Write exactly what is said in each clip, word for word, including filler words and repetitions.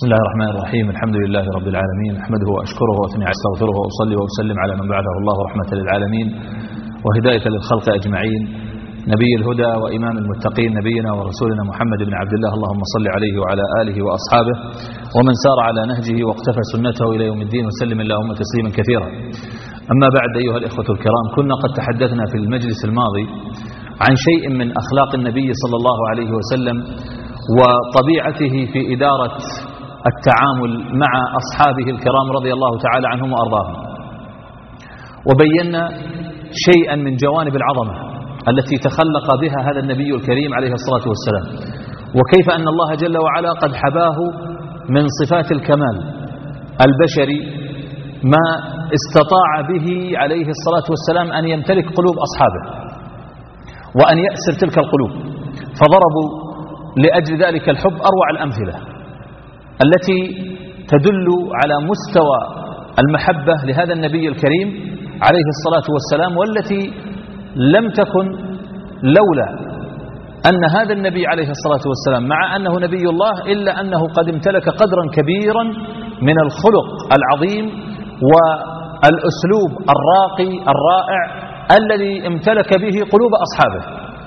بسم الله الرحمن الرحيم. الحمد لله رب العالمين، أحمده وأشكره وأثني عليه واستغفره وأصلي وأسلم على من بعثه الله رحمة للعالمين وهداية للخلق أجمعين، نبي الهدى وإمام المتقين، نبينا ورسولنا محمد بن عبد الله، اللهم صل عليه وعلى آله وأصحابه ومن سار على نهجه واقتفى سنته إلى يوم الدين، وسلم اللهم تسليما كثيرا. أما بعد، أيها الإخوة الكرام، كنا قد تحدثنا في المجلس الماضي عن شيء من أخلاق النبي صلى الله عليه وسلم وطبيعته في إدارة التعامل مع أصحابه الكرام رضي الله تعالى عنهم وأرضاهم، وبينا شيئا من جوانب العظمة التي تخلق بها هذا النبي الكريم عليه الصلاة والسلام، وكيف أن الله جل وعلا قد حباه من صفات الكمال البشري ما استطاع به عليه الصلاة والسلام أن يمتلك قلوب أصحابه وأن يأسر تلك القلوب، فضربوا لأجل ذلك الحب أروع الأمثلة التي تدل على مستوى المحبة لهذا النبي الكريم عليه الصلاة والسلام، والتي لم تكن لولا أن هذا النبي عليه الصلاة والسلام مع أنه نبي الله إلا أنه قد امتلك قدرا كبيرا من الخلق العظيم والأسلوب الراقي الرائع الذي امتلك به قلوب أصحابه،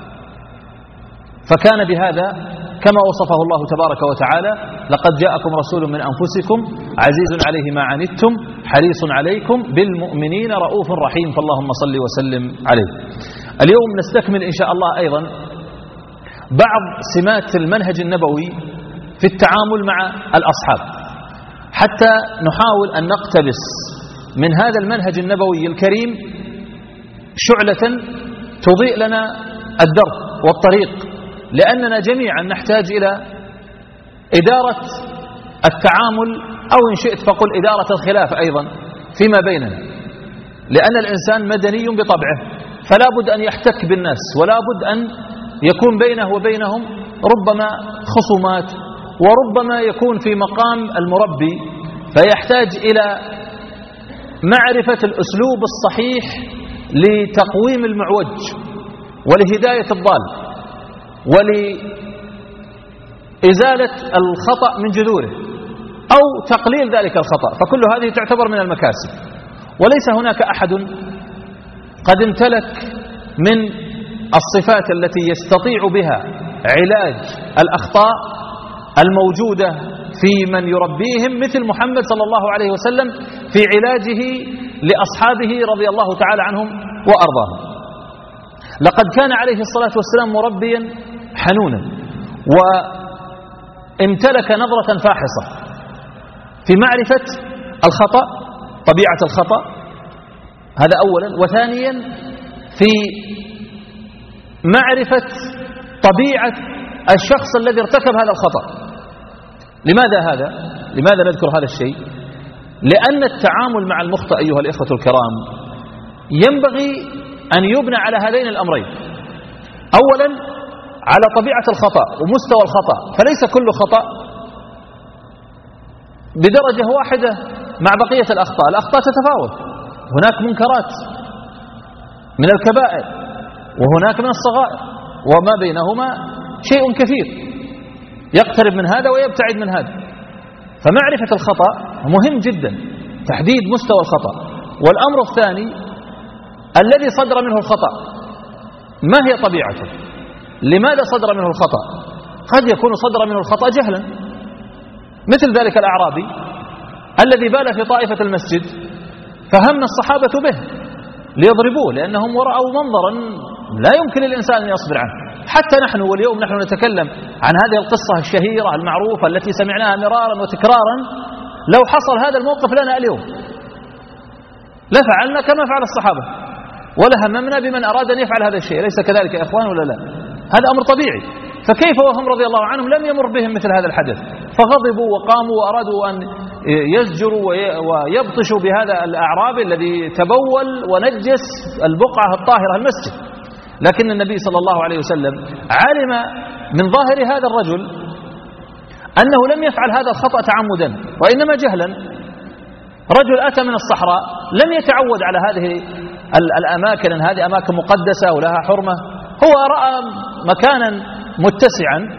فكان بهذا كما وصفه الله تبارك وتعالى: لقد جاءكم رسول من أنفسكم عزيز عليه ما عنتم حريص عليكم بالمؤمنين رؤوف رحيم، فاللهم صل وسلم عليه. اليوم نستكمل إن شاء الله أيضا بعض سمات المنهج النبوي في التعامل مع الأصحاب، حتى نحاول أن نقتبس من هذا المنهج النبوي الكريم شعلة تضيء لنا الدرب والطريق، لأننا جميعا نحتاج إلى إدارة التعامل، أو إن شئت فقل إدارة الخلاف أيضا فيما بيننا، لأن الإنسان مدني بطبعه، فلا بد أن يحتك بالناس، ولا بد أن يكون بينه وبينهم ربما خصومات، وربما يكون في مقام المربي، فيحتاج إلى معرفة الأسلوب الصحيح لتقويم المعوج ولهداية الضال ولإزالة الخطأ من جذوره أو تقليل ذلك الخطأ، فكل هذه تعتبر من المكاسب. وليس هناك أحد قد امتلك من الصفات التي يستطيع بها علاج الأخطاء الموجودة في من يربيهم مثل محمد صلى الله عليه وسلم في علاجه لأصحابه رضي الله تعالى عنهم وأرضاهم. لقد كان عليه الصلاة والسلام مربيا حنونا، وامتلك نظرة فاحصة في معرفة الخطأ، طبيعة الخطأ، هذا أولا، وثانيا في معرفة طبيعة الشخص الذي ارتكب هذا الخطأ. لماذا هذا؟ لماذا نذكر هذا الشيء؟ لأن التعامل مع المخطئ أيها الإخوة الكرام ينبغي أن يبنى على هذين الأمرين: أولا على طبيعة الخطأ ومستوى الخطأ، فليس كل خطأ بدرجة واحدة مع بقية الأخطاء، الأخطاء تتفاوت، هناك منكرات من الكبائر وهناك من الصغائر، وما بينهما شيء كثير يقترب من هذا ويبتعد من هذا، فمعرفة الخطأ مهم جدا، تحديد مستوى الخطأ. والأمر الثاني الذي صدر منه الخطأ، ما هي طبيعته؟ لماذا صدر منه الخطأ؟ قد يكون صدر منه الخطأ جهلا، مثل ذلك الأعرابي الذي بال في طائفة المسجد فهم الصحابة به ليضربوه لأنهم رأوا منظرا لا يمكن للإنسان أن يصبر عنه. حتى نحن واليوم نحن نتكلم عن هذه القصة الشهيرة المعروفة التي سمعناها مرارا وتكرارا، لو حصل هذا الموقف لنا اليوم لفعلنا كما فعل الصحابة ولهممنا بمن أراد أن يفعل هذا الشيء، ليس كذلك يا إخوان ولا لا؟ هذا أمر طبيعي. فكيف وهم رضي الله عنهم لم يمر بهم مثل هذا الحدث، فغضبوا وقاموا وأرادوا أن يزجروا ويبطشوا بهذا الأعرابي الذي تبول ونجس البقعة الطاهرة المسجد، لكن النبي صلى الله عليه وسلم علم من ظاهر هذا الرجل أنه لم يفعل هذا الخطأ تعمدا وإنما جهلا. رجل أتى من الصحراء لم يتعود على هذه الأماكن، أن هذه أماكن مقدسة ولها حرمة، هو رأى مكانا متسعا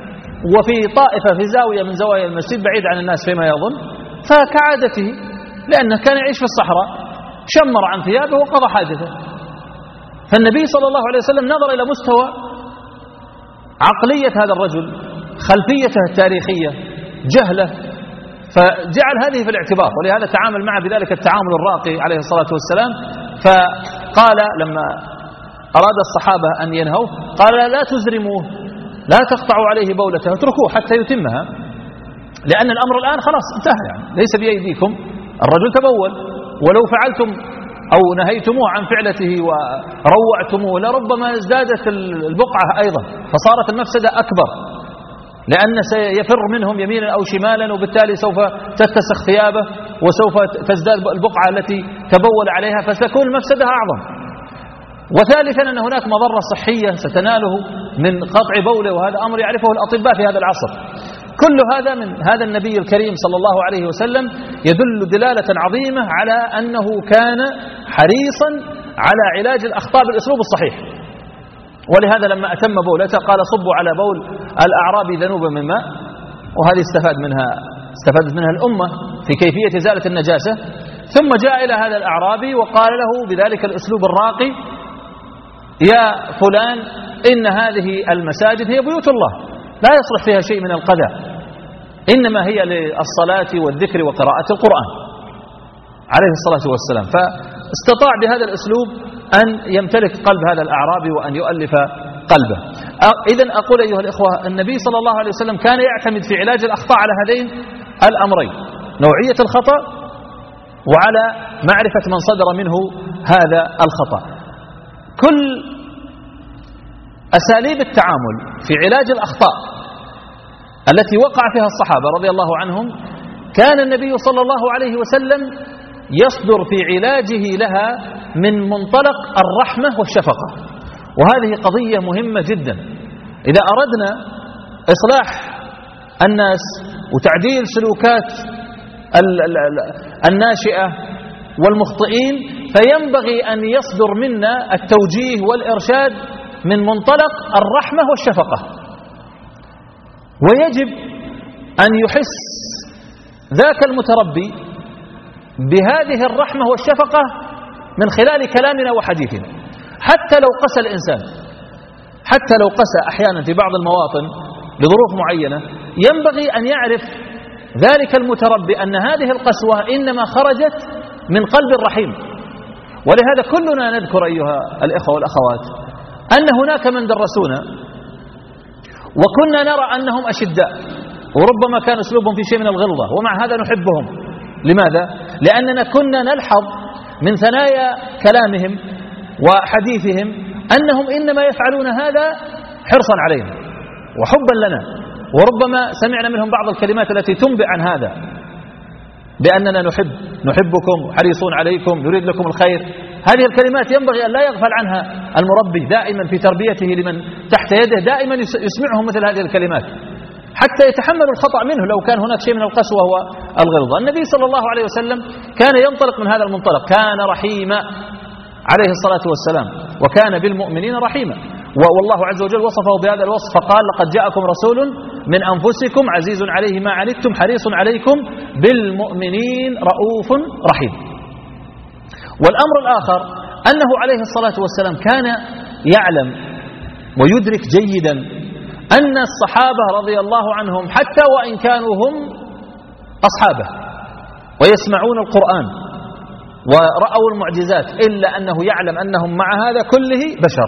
وفي طائفة في زاوية من زوايا المسجد بعيد عن الناس فيما يظن، فكعادته لأنه كان يعيش في الصحراء شمر عن ثيابه وقضى حاجته. فالنبي صلى الله عليه وسلم نظر إلى مستوى عقلية هذا الرجل، خلفيته التاريخية، جهله، فجعل هذه في الاعتبار، ولهذا تعامل معه بذلك التعامل الراقي عليه الصلاة والسلام. فقال لما أراد الصحابة أن ينهوه قال لا تزرموه، لا تقطعوا عليه بولته، اتركوه حتى يتمها، لأن الأمر الآن خلاص انتهى، يعني ليس بأيديكم، الرجل تبول، ولو فعلتم أو نهيتموه عن فعلته وروعتموه لربما ازدادت البقعة أيضا، فصارت المفسدة أكبر، لأن سيفر منهم يمينا أو شمالا، وبالتالي سوف تتسخ ثيابه وسوف تزداد البقعة التي تبول عليها، فستكون المفسدة أعظم. وثالثا أن هناك مضرة صحية ستناله من قطع بوله، وهذا أمر يعرفه الأطباء في هذا العصر. كل هذا من هذا النبي الكريم صلى الله عليه وسلم يدل دلالة عظيمة على أنه كان حريصا على علاج الأخطاء بالأسلوب الصحيح. ولهذا لما أتم بولته قال صبوا على بول الأعراب ذنوبا من ماء، وهذه استفاد منها استفادت منها الأمة في كيفية إزالة النجاسة. ثم جاء إلى هذا الأعرابي وقال له بذلك الأسلوب الراقي: يا فلان، إن هذه المساجد هي بيوت الله، لا يصلح فيها شيء من القذى، إنما هي للصلاة والذكر وقراءة القرآن عليه الصلاة والسلام. فاستطاع بهذا الأسلوب أن يمتلك قلب هذا الأعرابي وأن يؤلف قلبه. إذن أقول أيها الإخوة، النبي صلى الله عليه وسلم كان يعتمد في علاج الأخطاء على هذين الأمرين: نوعية الخطأ، وعلى معرفة من صدر منه هذا الخطأ. كل أساليب التعامل في علاج الأخطاء التي وقع فيها الصحابة رضي الله عنهم كان النبي صلى الله عليه وسلم يصدر في علاجه لها من منطلق الرحمة والشفقة، وهذه قضية مهمة جدا. إذا أردنا إصلاح الناس وتعديل سلوكات الناشئة والمخطئين فينبغي أن يصدر منا التوجيه والإرشاد من منطلق الرحمة والشفقة، ويجب أن يحس ذاك المتربي بهذه الرحمة والشفقة من خلال كلامنا وحديثنا. حتى لو قسى الإنسان، حتى لو قسى أحيانا في بعض المواطن لظروف معينة، ينبغي أن يعرف ذلك المتربي أن هذه القسوة إنما خرجت من قلب الرحيم. ولهذا كلنا نذكر أيها الإخوة والأخوات أن هناك من درسونا وكنا نرى أنهم أشداء، وربما كان أسلوبهم في شيء من الغلظة، ومع هذا نحبهم. لماذا؟ لأننا كنا نلحظ من ثنايا كلامهم وحديثهم أنهم إنما يفعلون هذا حرصا علينا وحبا لنا، وربما سمعنا منهم بعض الكلمات التي تنبئ عن هذا، بأننا نحب نحبكم، حريصون عليكم، نريد لكم الخير. هذه الكلمات ينبغي أن لا يغفل عنها المربي دائما في تربيته لمن تحت يده، دائما يسمعهم مثل هذه الكلمات حتى يتحملوا الخطأ منه لو كان هناك شيء من القسوة والغلظة. النبي صلى الله عليه وسلم كان ينطلق من هذا المنطلق، كان رحيما عليه الصلاة والسلام، وكان بالمؤمنين رحيما. والله عز وجل وصفه بهذا الوصف فقال: لقد جاءكم رسول من أنفسكم عزيز عليه ما عنتم حريص عليكم بالمؤمنين رؤوف رحيم. والأمر الآخر أنه عليه الصلاة والسلام كان يعلم ويدرك جيدا أن الصحابة رضي الله عنهم حتى وإن كانوا هم أصحابه ويسمعون القرآن ورأوا المعجزات، إلا أنه يعلم أنهم مع هذا كله بشر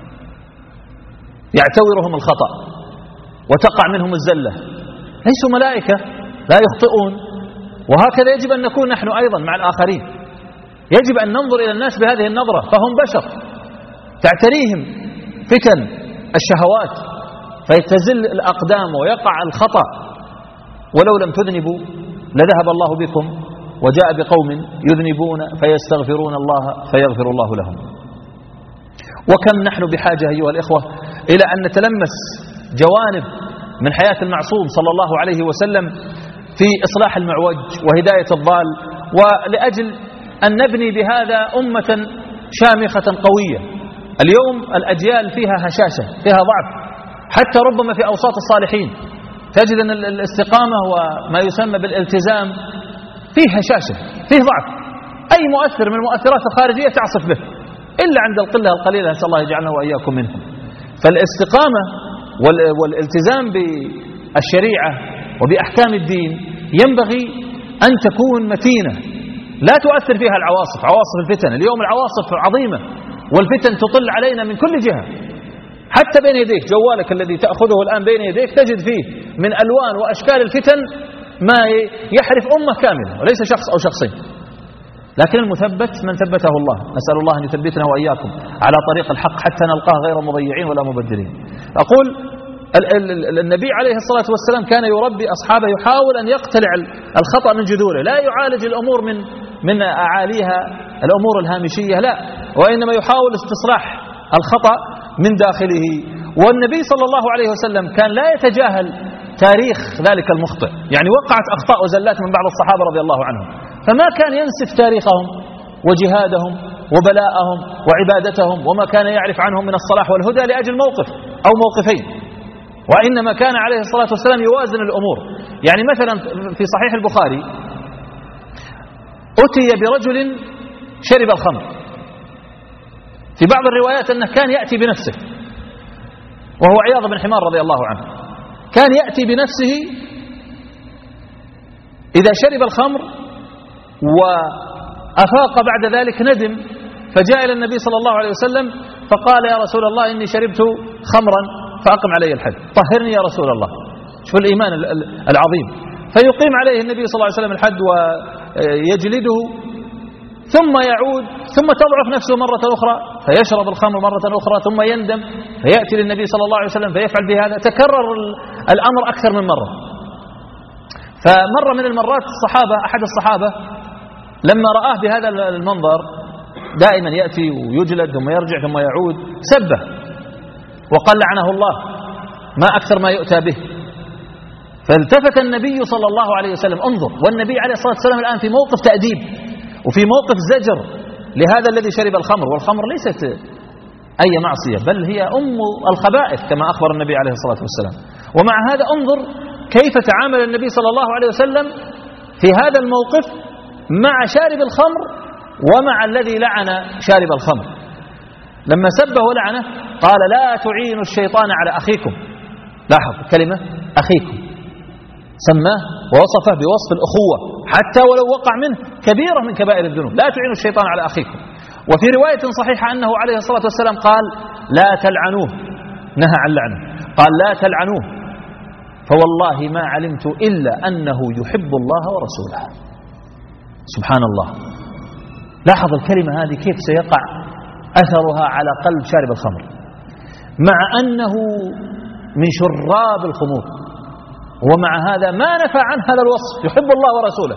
يعتورهم الخطأ وتقع منهم الزلة، ليسوا ملائكة لا يخطئون. وهكذا يجب أن نكون نحن أيضا مع الآخرين، يجب أن ننظر إلى الناس بهذه النظرة، فهم بشر تعتريهم فتن الشهوات فيتزل الأقدام ويقع الخطأ، ولو لم تذنبوا لذهب الله بكم وجاء بقوم يذنبون فيستغفرون الله فيغفر الله لهم. وكم نحن بحاجة أيها الإخوة إلى أن نتلمس جوانب من حياة المعصوم صلى الله عليه وسلم في إصلاح المعوج وهداية الضال، ولأجل أن نبني بهذا أمة شامخة قوية. اليوم الأجيال فيها هشاشة، فيها ضعف، حتى ربما في أوساط الصالحين تجد أن الاستقامة وما يسمى بالالتزام فيه هشاشة، فيه ضعف. أي مؤثر من المؤثرات الخارجية تعصف به إلا عند القلة القليلة، نسأل الله يجعلنا وإياكم منهم. فالاستقامة والالتزام بالشريعة وبأحكام الدين ينبغي أن تكون متينة لا تؤثر فيها العواصف، عواصف الفتن. اليوم العواصف عظيمة والفتن تطل علينا من كل جهة، حتى بين يديك جوالك الذي تأخذه الآن بين يديك تجد فيه من ألوان وأشكال الفتن ما يحرف أمة كاملة وليس شخص أو شخصين. لكن المثبت من ثبته الله، نسأل الله أن يثبتنا وإياكم على طريق الحق حتى نلقاه غير مضيعين ولا مبدلين. أقول النبي عليه الصلاة والسلام كان يربي أصحابه، يحاول أن يقتلع الخطأ من جذوره، لا يعالج الأمور من من أعاليها الأمور الهامشية، لا، وإنما يحاول استصلاح الخطأ من داخله. والنبي صلى الله عليه وسلم كان لا يتجاهل تاريخ ذلك المخطئ، يعني وقعت أخطاء وزلات من بعض الصحابة رضي الله عنهم، فما كان ينسف تاريخهم وجهادهم وبلاءهم وعبادتهم وما كان يعرف عنهم من الصلاح والهدى لأجل موقف أو موقفين، وإنما كان عليه الصلاة والسلام يوازن الأمور. يعني مثلا في صحيح البخاري أتي برجل شرب الخمر، في بعض الروايات أنه كان يأتي بنفسه، وهو عياض بن حمار رضي الله عنه، كان يأتي بنفسه إذا شرب الخمر وأفاق بعد ذلك ندم، فجاء إلى النبي صلى الله عليه وسلم فقال يا رسول الله إني شربت خمرا فأقم علي الحد، طهرني يا رسول الله. شوف الإيمان العظيم. فيقيم عليه النبي صلى الله عليه وسلم الحد ويجلده، ثم يعود، ثم تضعف نفسه مرة أخرى فيشرب الخمر مرة أخرى، ثم يندم فيأتي للنبي صلى الله عليه وسلم فيفعل بهذا. تكرر الأمر أكثر من مرة. فمرة من المرات الصحابة أحد الصحابة لما رآه بهذا المنظر، دائما يأتي ويجلد ثم يرجع ثم يعود، سبه وقال لعنه الله، ما أكثر ما يؤتى به. فالتفت النبي صلى الله عليه وسلم، انظر، والنبي عليه الصلاة والسلام الآن في موقف تأديب وفي موقف زجر لهذا الذي شرب الخمر، والخمر ليست أي معصية بل هي أم الخبائث كما أخبر النبي عليه الصلاة والسلام. ومع هذا انظر كيف تعامل النبي صلى الله عليه وسلم في هذا الموقف مع شارب الخمر ومع الذي لعن شارب الخمر. لما سبه ولعنه قال لا تعينوا الشيطان على أخيكم، لاحظ كلمة أخيكم، سماه ووصفه بوصف الأخوة حتى ولو وقع منه كبيرة من كبائر الذنوب، لا تعينوا الشيطان على أخيكم. وفي رواية صحيحة أنه عليه الصلاة والسلام قال لا تلعنوه، نهى عن لعنه، قال لا تلعنوه فوالله ما علمت إلا أنه يحب الله ورسوله. سبحان الله، لاحظ الكلمة هذه كيف سيقع أثرها على قلب شارب الخمر، مع أنه من شراب الخمور، ومع هذا ما نفى عن هذا الوصف، يحب الله ورسوله.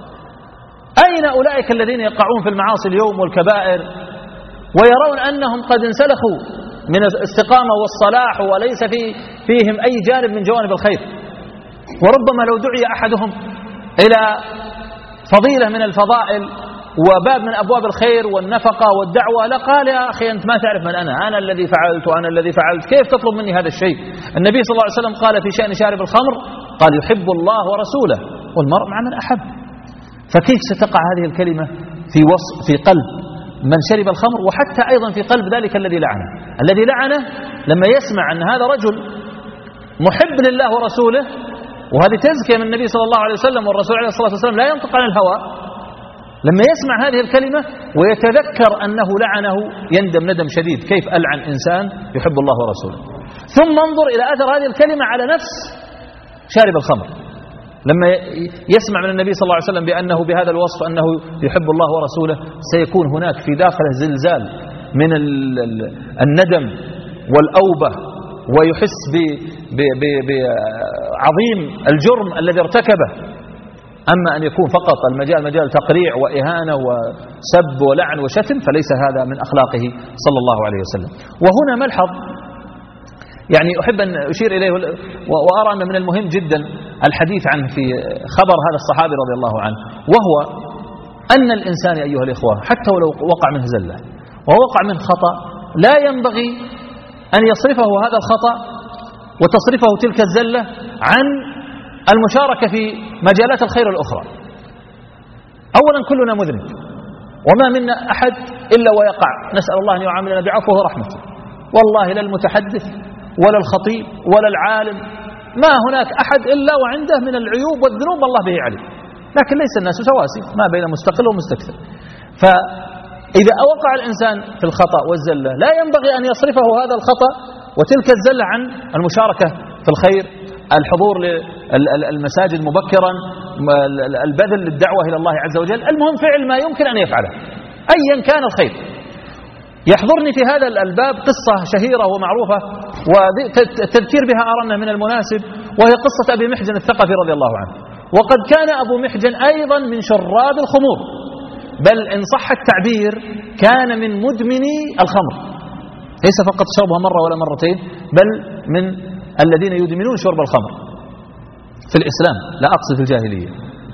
أين أولئك الذين يقعون في المعاصي اليوم والكبائر ويرون أنهم قد انسلخوا من الاستقامة والصلاح وليس في فيهم أي جانب من جوانب الخير؟ وربما لو دعي أحدهم إلى فضيلة من الفضائل وباب من أبواب الخير والنفقة والدعوة لقال يا أخي أنت ما تعرف من أنا، أنا الذي فعلت وأنا الذي فعلت، كيف تطلب مني هذا الشيء؟ النبي صلى الله عليه وسلم قال في شأن شارب الخمر قال يحب الله ورسوله والمرء مع من أحب. فكيف ستقع هذه الكلمة في وصف في قلب من شرب الخمر، وحتى أيضا في قلب ذلك الذي لعنه. الذي لعنه لما يسمع أن هذا رجل محب لله ورسوله، وهذه تزكية من النبي صلى الله عليه وسلم، والرسول عليه الصلاة والسلام لا ينطق عن الهوى، لما يسمع هذه الكلمة ويتذكر أنه لعنه يندم ندم شديد، كيف ألعن إنسان يحب الله ورسوله؟ ثم انظر إلى أثر هذه الكلمة على نفس شارب الخمر، لما يسمع من النبي صلى الله عليه وسلم بأنه بهذا الوصف أنه يحب الله ورسوله، سيكون هناك في داخله زلزال من الندم والأوبة، ويحس بعظيم الجرم الذي ارتكبه. أما أن يكون فقط المجال مجال تقريع وإهانة وسب ولعن وشتم فليس هذا من أخلاقه صلى الله عليه وسلم. وهنا ملحظ يعني أحب أن أشير إليه وأرى أن من المهم جدا الحديث عنه في خبر هذا الصحابي رضي الله عنه، وهو أن الإنسان أيها الإخوة حتى ولو وقع منه زلة ووقع منه خطأ لا ينبغي أن يصرفه هذا الخطأ وتصرفه تلك الزلة عن المشاركة في مجالات الخير الأخرى. أولا كلنا مذنب، وما منا أحد إلا ويقع، نسأل الله أن يعاملنا بعفوه ورحمته. والله لا المتحدث ولا الخطيب ولا العالم، ما هناك أحد إلا وعنده من العيوب والذنوب الله به عليم، لكن ليس الناس سواسي، ما بين مستقل ومستكثر. فإذا وقع الإنسان في الخطأ والزلة لا ينبغي أن يصرفه هذا الخطأ وتلك الزلة عن المشاركة في الخير، الحضور للمساجد مبكرا، البذل للدعوة إلى الله عز وجل، المهم فعل ما يمكن أن يفعله أيا كان الخير. يحضرني في هذا الباب قصة شهيرة ومعروفة والتذكير بها أرانا من المناسب، وهي قصة أبي محجن الثقفي رضي الله عنه. وقد كان أبو محجن أيضا من شراب الخمور، بل إن صح التعبير كان من مدمني الخمر، ليس فقط شربها مرة ولا مرتين، بل من الذين يدمنون شرب الخمر في الإسلام، لا أقصد في الجاهلية،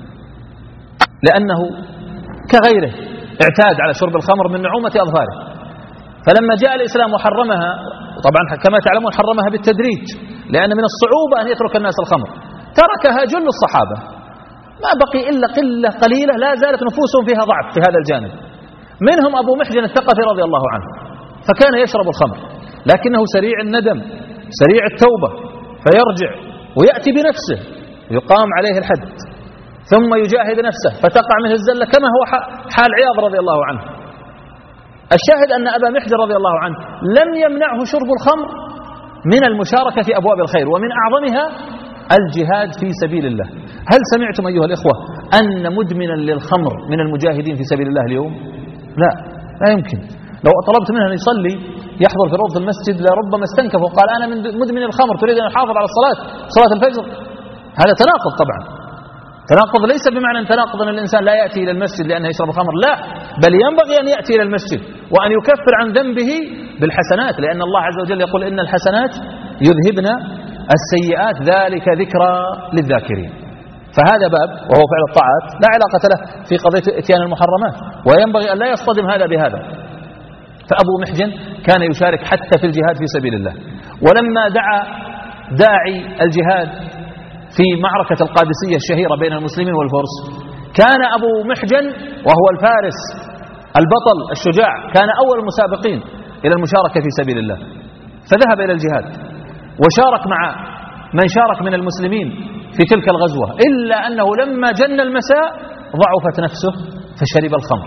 لأنه كغيره اعتاد على شرب الخمر من نعومة أظفاره. فلما جاء الإسلام وحرمها، طبعا كما تعلمون حرمها بالتدريج، لأن من الصعوبة أن يترك الناس الخمر، تركها جل الصحابة، ما بقي إلا قلة قليلة لا زالت نفوسهم فيها ضعف في هذا الجانب، منهم أبو محجن الثقفي رضي الله عنه. فكان يشرب الخمر لكنه سريع الندم سريع التوبة، فيرجع ويأتي بنفسه يقام عليه الحد، ثم يجاهد نفسه فتقع منه الزلة كما هو حال عياض رضي الله عنه. الشاهد أن أبا محجن رضي الله عنه لم يمنعه شرب الخمر من المشاركة في أبواب الخير، ومن أعظمها الجهاد في سبيل الله. هل سمعتم أيها الإخوة أن مدمنا للخمر من المجاهدين في سبيل الله اليوم؟ لا، لا يمكن. لو طلبت منه أن يصلي يحضر في روضة المسجد لربما استنكف وقال أنا من مدمن الخمر، تريد أن أحافظ على الصلاة صلاة الفجر؟ هذا تناقض طبعا. تناقض ليس بمعنى أن تناقض أن الإنسان لا يأتي إلى المسجد لأنه يشرب الخمر، لا، بل ينبغي أن يأتي إلى المسجد وأن يكفر عن ذنبه بالحسنات، لأن الله عز وجل يقول إن الحسنات يذهبن السيئات ذلك ذكرى للذاكرين. فهذا باب وهو فعل الطاعات لا علاقة له في قضية اتيان المحرمات، وينبغي أن لا يصطدم هذا بهذا. فأبو محجن كان يشارك حتى في الجهاد في سبيل الله. ولما دعا داعي الجهاد في معركة القادسية الشهيرة بين المسلمين والفرس، كان أبو محجن وهو الفارس البطل الشجاع كان أول المسابقين إلى المشاركة في سبيل الله، فذهب إلى الجهاد وشارك مع من شارك من المسلمين في تلك الغزوة، إلا أنه لما جن المساء ضعفت نفسه فشرب الخمر.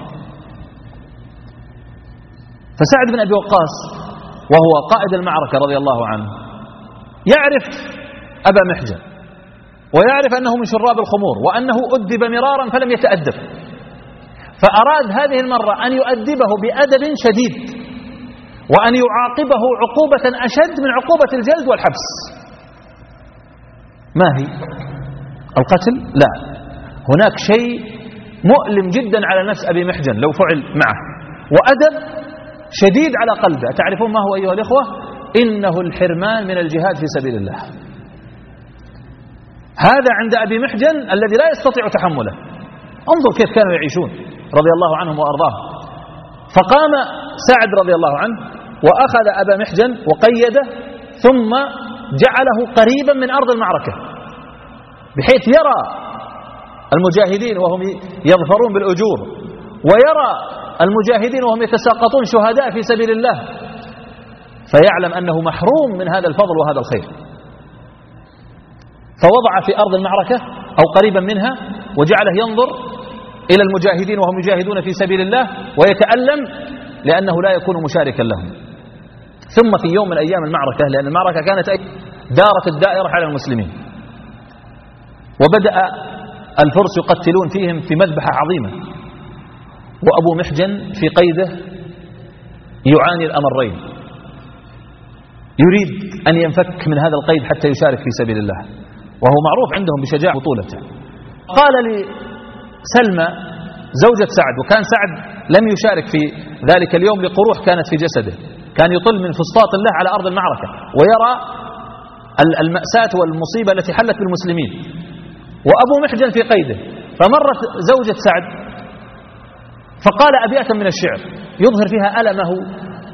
فسعد بن أبي وقاص وهو قائد المعركة رضي الله عنه يعرف أبا محجن ويعرف أنه من شراب الخمور وأنه أدب مرارا فلم يتأدب، فأراد هذه المرة أن يؤدبه بأدب شديد وأن يعاقبه عقوبة أشد من عقوبة الجلد والحبس. ما هي؟ القتل؟ لا، هناك شيء مؤلم جدا على نفس أبي محجن لو فعل معه، وأدب شديد على قلبه. تعرفون ما هو أيها الإخوة؟ إنه الحرمان من الجهاد في سبيل الله. هذا عند أبي محجن الذي لا يستطيع تحمله. انظر كيف كانوا يعيشون رضي الله عنهم وأرضاهم. فقام سعد رضي الله عنه وأخذ أبا محجن وقيده، ثم جعله قريبا من أرض المعركة بحيث يرى المجاهدين وهم يظفرون بالأجور، ويرى المجاهدين وهم يتساقطون شهداء في سبيل الله، فيعلم أنه محروم من هذا الفضل وهذا الخير. فوضع في أرض المعركة أو قريبا منها وجعله ينظر إلى المجاهدين وهم يجاهدون في سبيل الله ويتألم لأنه لا يكون مشاركا لهم. ثم في يوم من أيام المعركة، لأن المعركة كانت دارت الدائرة على المسلمين، وبدأ الفرس يقتلون فيهم في مذبحة عظيمة، وأبو محجن في قيده يعاني الأمرين، يريد أن ينفك من هذا القيد حتى يشارك في سبيل الله، وهو معروف عندهم بشجاعة بطولته. قال لسلمى زوجة سعد، وكان سعد لم يشارك في ذلك اليوم لقروح كانت في جسده، كان يطل من فسطاط الله على أرض المعركة ويرى المأساة والمصيبة التي حلت بالمسلمين، وأبو محجن في قيده. فمرت زوجة سعد فقال أبياتا من الشعر يظهر فيها ألمه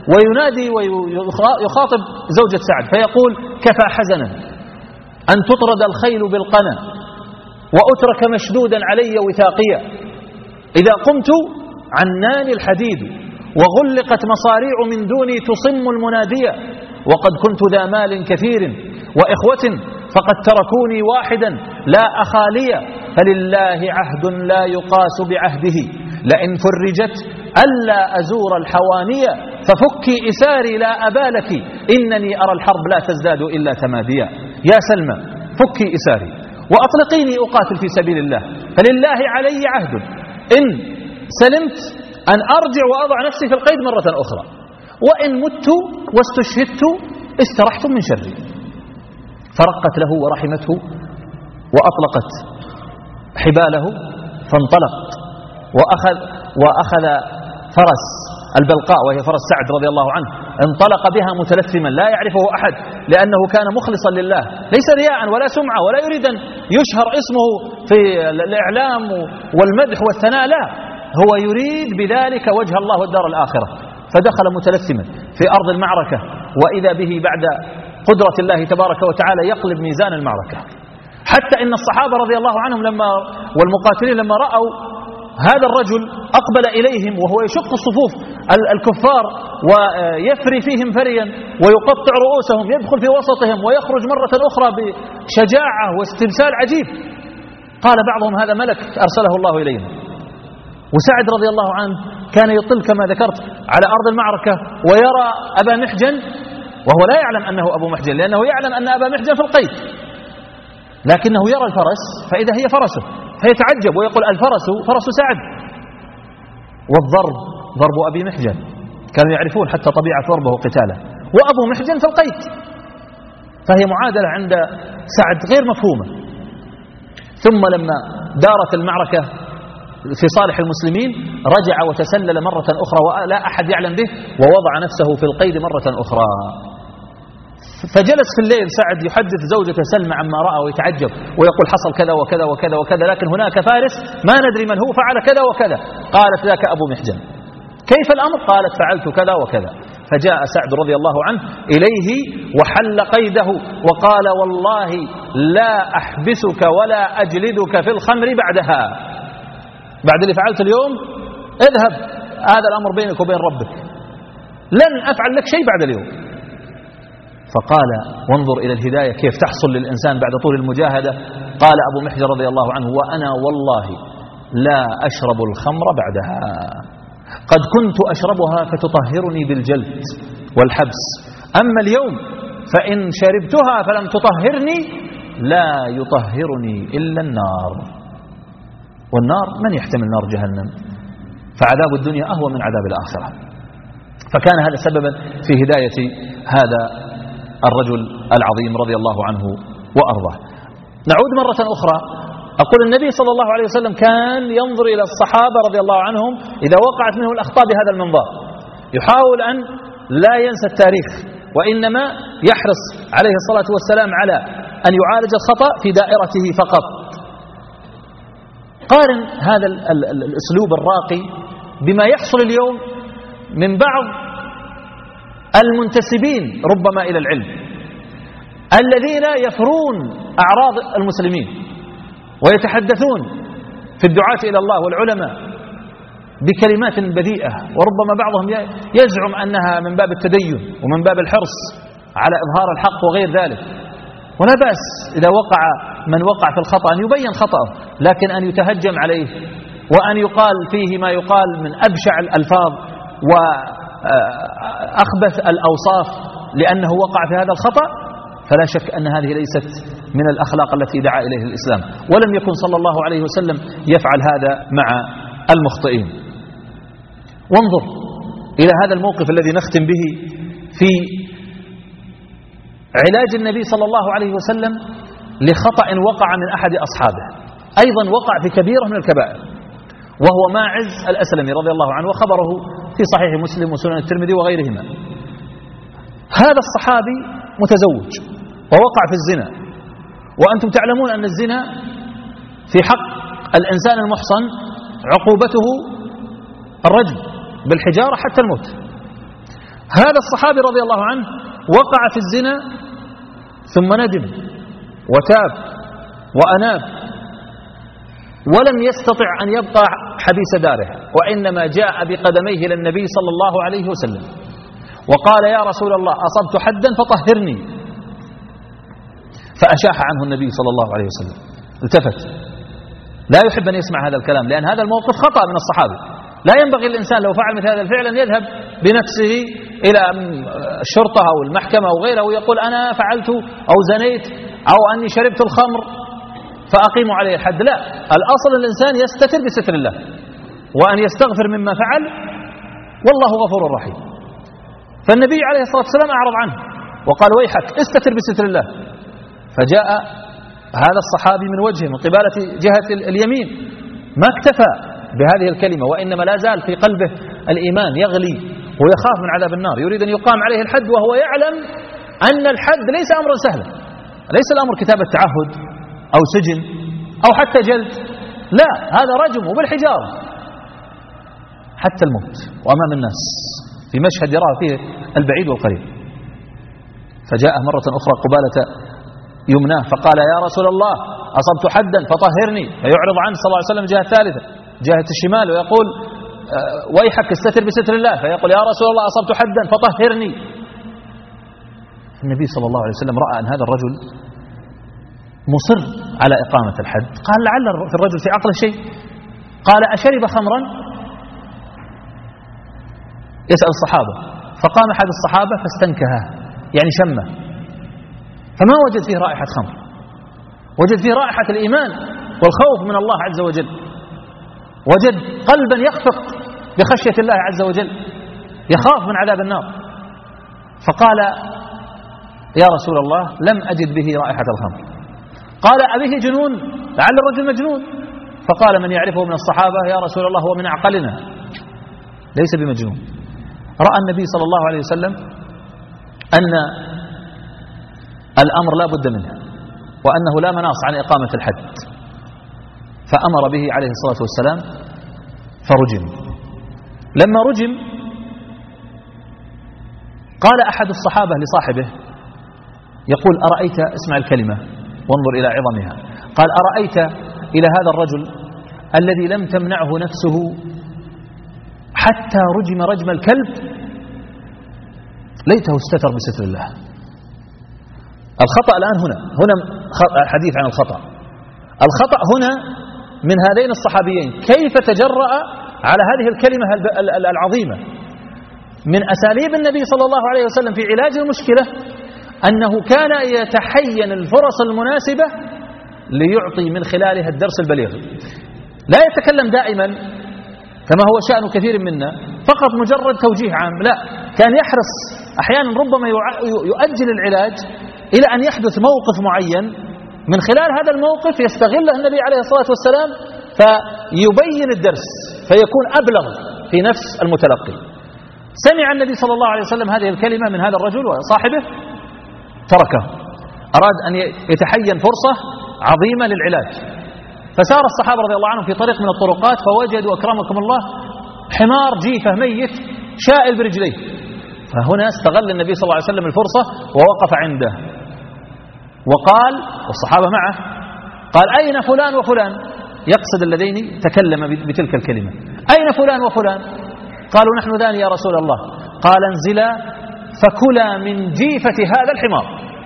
وينادي ويخاطب زوجة سعد فيقول: كفى حزنا أن تطرد الخيل بالقنا وأترك مشدودا علي وثاقيا، إذا قمت عناني الحديد وغلقت مصاريع من دوني تصم المنادية، وقد كنت ذا مال كثير وإخوة فقد تركوني واحدا لا أخالي، فلله عهد لا يقاس بعهده، لئن فرجت ألا أزور الحوانية، ففكي إساري لا أبالك، إنني أرى الحرب لا تزداد إلا تماديا. يا سلمى فكي إساري وأطلقيني أقاتل في سبيل الله، فلله علي عهد إن سلمت أن أرجع وأضع نفسي في القيد مرة أخرى، وإن مت واستشهدت استرحت من شري. فرقت له ورحمته وأطلقت حباله فانطلق وأخذ, وأخذ فرس البلقاء وهي فرس سعد رضي الله عنه، انطلق بها متلثما لا يعرفه أحد، لأنه كان مخلصا لله ليس رياء ولا سمعة ولا يريد أن يشهر اسمه في الإعلام والمدح والثناء، لا، هو يريد بذلك وجه الله والدار الآخرة. فدخل متلثما في أرض المعركة، وإذا به بعد قدرة الله تبارك وتعالى يقلب ميزان المعركة، حتى إن الصحابة رضي الله عنهم لما والمقاتلين لما رأوا هذا الرجل أقبل إليهم وهو يشق الصفوف الكفار ويفري فيهم فريا ويقطع رؤوسهم، يدخل في وسطهم ويخرج مرة أخرى بشجاعة واسترسال عجيب، قال بعضهم: هذا ملك أرسله الله إلينا. وسعد رضي الله عنه كان يطل كما ذكرت على أرض المعركة ويرى أبا محجن، وهو لا يعلم أنه أبو محجن، لأنه يعلم أن أبا محجن في القيد، لكنه يرى الفرس فإذا هي فرسه فيتعجب ويقول: الفرس فرس سعد، والضرب ضرب أبي محجن، كانوا يعرفون حتى طبيعة ضربه قتاله، وأبو محجن في القيد، فهي معادلة عند سعد غير مفهومة. ثم لما دارت المعركة في صالح المسلمين رجع وتسلل مرة أخرى ولا أحد يعلم به، ووضع نفسه في القيد مرة أخرى. فجلس في الليل سعد يحدث زوجته سلمى عما رأى ويتعجب ويقول: حصل كذا وكذا وكذا وكذا، لكن هناك فارس ما ندري من هو فعل كذا وكذا. قالت: ذاك أبو محجن. كيف الأمر؟ قالت: فعلت كذا وكذا. فجاء سعد رضي الله عنه إليه وحل قيده وقال: والله لا أحبسك ولا أجلدك في الخمر بعدها، بعد اللي فعلت اليوم اذهب، هذا الأمر بينك وبين ربك، لن أفعل لك شيء بعد اليوم. فقال: وانظر إلى الهداية كيف تحصل للإنسان بعد طول المجاهدة. قال أبو محجن رضي الله عنه: وأنا والله لا أشرب الخمر بعدها، قد كنت أشربها فتطهرني بالجلد والحبس، أما اليوم فإن شربتها فلم تطهرني لا يطهرني إلا النار، والنار من يحتمل نار جهنم، فعذاب الدنيا أهون من عذاب الآخرة. فكان هذا سببا في هداية هذا الرجل العظيم رضي الله عنه وأرضاه. نعود مرة أخرى، أقول النبي صلى الله عليه وسلم كان ينظر إلى الصحابة رضي الله عنهم إذا وقعت منهم الأخطاء بهذا المنظار، يحاول أن لا ينسى التاريخ، وإنما يحرص عليه الصلاة والسلام على أن يعالج الخطأ في دائرته فقط. قارن هذا الأسلوب الراقي بما يحصل اليوم من بعض المنتسبين ربما إلى العلم الذين يفرون أعراض المسلمين ويتحدثون في الدعاة إلى الله والعلماء بكلمات بذيئة، وربما بعضهم يزعم أنها من باب التدين ومن باب الحرص على إظهار الحق وغير ذلك. ولا بأس إذا وقع من وقع في الخطأ أن يبين خطأه، لكن أن يتهجم عليه وأن يقال فيه ما يقال من أبشع الألفاظ وأخبث الأوصاف لأنه وقع في هذا الخطأ، فلا شك أن هذه ليست من الأخلاق التي دعا إليه الإسلام، ولم يكن صلى الله عليه وسلم يفعل هذا مع المخطئين. وانظر إلى هذا الموقف الذي نختم به في علاج النبي صلى الله عليه وسلم لخطأ وقع من أحد أصحابه، أيضا وقع في كبيرة من الكبائر، وهو ماعز الأسلمي رضي الله عنه، وخبره في صحيح مسلم وسنن الترمذي وغيرهما. هذا الصحابي متزوج ووقع في الزنا، وأنتم تعلمون أن الزنا في حق الإنسان المحصن عقوبته الرجم بالحجارة حتى الموت. هذا الصحابي رضي الله عنه وقع في الزنا ثم ندم وتاب وأناب ولم يستطع أن يبقى حبيس داره، وإنما جاء بقدميه إلى النبي صلى الله عليه وسلم وقال: يا رسول الله، أصبت حدا فطهرني. فأشاح عنه النبي صلى الله عليه وسلم، التفت، لا يحب أن يسمع هذا الكلام، لأن هذا الموقف خطأ من الصحابي. لا ينبغي الإنسان لو فعل مثل هذا الفعل أن يذهب بنفسه إلى الشرطة أو المحكمة أو غيره ويقول: أنا فعلت أو زنيت أو أني شربت الخمر فأقيموا عليه الحد. لا، الأصل الإنسان يستتر بستر الله وأن يستغفر مما فعل، والله غفور رحيم. فالنبي عليه الصلاة والسلام أعرض عنه وقال: ويحك، استتر بستر الله. فجاء هذا الصحابي من وجهه من قبالة جهة اليمين، ما اكتفى بهذه الكلمة، وإنما لا زال في قلبه الإيمان يغلي ويخاف من عذاب النار، يريد أن يقام عليه الحد وهو يعلم أن الحد ليس أمرا سهلا، ليس الأمر كتابة تعهد أو سجن أو حتى جلد، لا، هذا رجم وبالحجارة حتى الموت وأمام الناس في مشهد يراه فيه البعيد والقريب. فجاء مرة أخرى قبالة يمناه فقال: يا رسول الله، أصبت حدا فطهرني. فيعرض عنه صلى الله عليه وسلم جهة الثالثة، جهة الشمال، ويقول: ويحك، استتر بستر الله. فيقول: يا رسول الله، أصبت حدا فطهرني. النبي صلى الله عليه وسلم رأى أن هذا الرجل مصر على إقامة الحد، قال: لعل في الرجل في عقله شيء. قال: أشرب خمرا؟ يسأل الصحابة، فقام أحد الصحابة فاستنكها، يعني شمه، فما وجد فيه رائحة خمر، وجد فيه رائحة الإيمان والخوف من الله عز وجل، وجد قلبا يخفق بخشية الله عز وجل، يخاف من عذاب النار. فقال: يا رسول الله، لم أجد به رائحة الخمر. قال: أبيه جنون؟ لعل الرجل مجنون. فقال من يعرفه من الصحابة: يا رسول الله، هو من أعقلنا، ليس بمجنون. رأى النبي صلى الله عليه وسلم أن الأمر لا بد منه، وأنه لا مناص عن إقامة الحد، فأمر به عليه الصلاة والسلام فرجم. لما رجم قال أحد الصحابة لصاحبه يقول: أرأيت، اسمع الكلمة وانظر إلى عظمها، قال: أرأيت إلى هذا الرجل الذي لم تمنعه نفسه حتى رجم رجم الكلب، ليته استتر بستر الله. الخطأ الآن هنا هنا الحديث عن الخطأ. الخطأ هنا من هذين الصحابيين، كيف تجرأ على هذه الكلمة العظيمة. من أساليب النبي صلى الله عليه وسلم في علاج المشكلة أنه كان يتحين الفرص المناسبة ليعطي من خلالها الدرس البليغ. لا يتكلم دائما كما هو شأن كثير منا فقط مجرد توجيه عام، لا، كان يحرص أحيانا ربما يؤجل العلاج إلى أن يحدث موقف معين، من خلال هذا الموقف يستغله النبي عليه الصلاة والسلام فيبين الدرس فيكون أبلغ في نفس المتلقي. سمع النبي صلى الله عليه وسلم هذه الكلمة من هذا الرجل وصاحبه، تركه، أراد أن يتحين فرصة عظيمة للعلاج. فسار الصحابة رضي الله عنهم في طريق من الطرقات فوجدوا أكرمكم الله حمار جيفة ميت شائل برجليه، فهنا استغل النبي صلى الله عليه وسلم الفرصة ووقف عنده وقال، والصحابة معه، قال: أين فلان وفلان؟ يقصد الذين تكلم بتلك الكلمة، أين فلان وفلان؟ قالوا: نحن ذان يا رسول الله. قال: انزلا فكلا من جيفة هذا الحمار.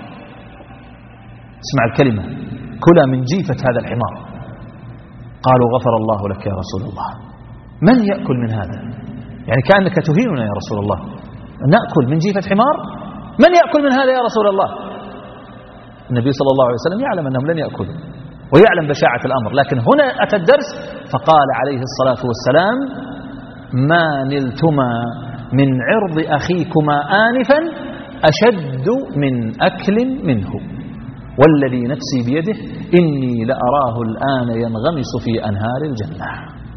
اسمع الكلمة، كلا من جيفة هذا الحمار. قالوا: غفر الله لك يا رسول الله. من يأكل من هذا؟ يعني كأنك تهيننا يا رسول الله، نأكل من جيفة حمار؟ من يأكل من هذا يا رسول الله؟ النبي صلى الله عليه وسلم يعلم أنهم لن يأكلوا ويعلم بشاعة الأمر، لكن هنا أتى الدرس فقال عليه الصلاة والسلام: ما نلتما من عرض أخيكما آنفا أشد من أكل منه، والذي نفسي بيده إني لأراه الآن ينغمس في أنهار الجنة.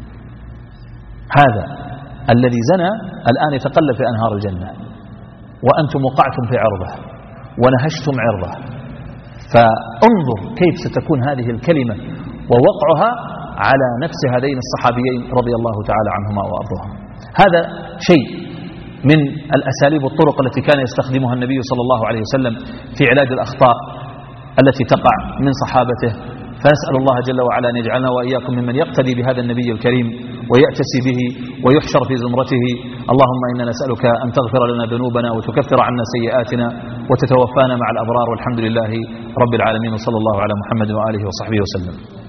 هذا الذي زنى الآن يتقلب في أنهار الجنة، وأنتم وقعتم في عرضه ونهشتم عرضه. فانظر كيف ستكون هذه الكلمة ووقعها على نفس هذين الصحابيين رضي الله تعالى عنهما وأرضاهما. هذا شيء. من الأساليب والطرق التي كان يستخدمها النبي صلى الله عليه وسلم في علاج الأخطاء التي تقع من صحابته. فنسأل الله جل وعلا أن يجعلنا وإياكم ممن يقتدي بهذا النبي الكريم ويأتسي به ويحشر في زمرته. اللهم إنا نسألك أن تغفر لنا ذنوبنا وتكفر عنا سيئاتنا وتتوفانا مع الأبرار، والحمد لله رب العالمين، وصلى الله على محمد وآله وصحبه وسلم.